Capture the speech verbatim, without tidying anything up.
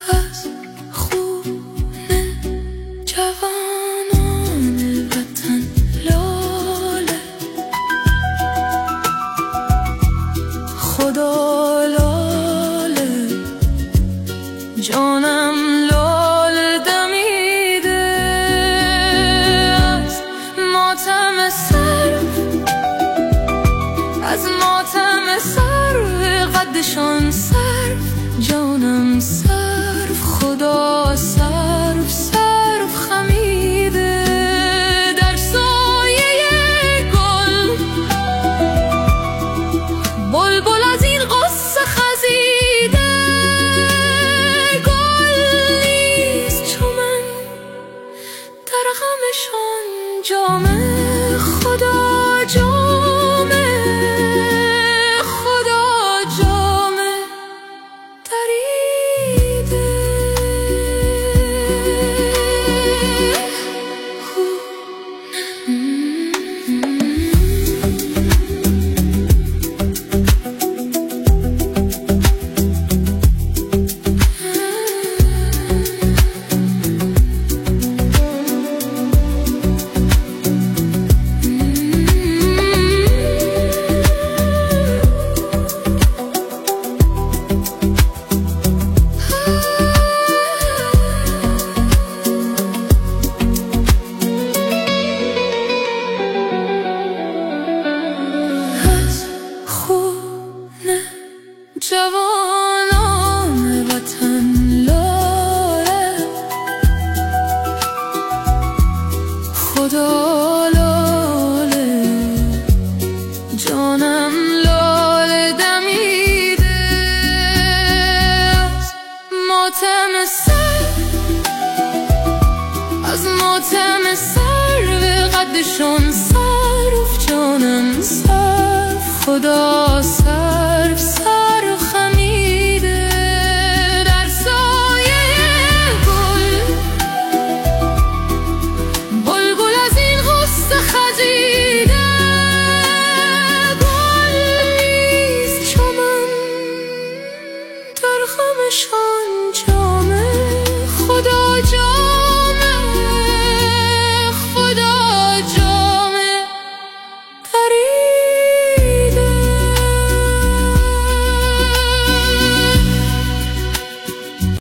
از خون جوانان وطن لاله، خدا لاله، جانم لاله دمیده از ماتم سرو، از ماتم سرو قدشان سرو، جانم سرو، خدا سرو سرو خمیده در سایه گل، بلبل از این قصه خزیده، گل نیست چو من در غمشان جامه، خدا جامه، خدا جامه دریده. جوانان وطن لاله، خدا لاله، جانم لاله دمیده از ماتم سرو، از ماتم سرو قدشان سرو، جانم سرو، خدا سرو سرو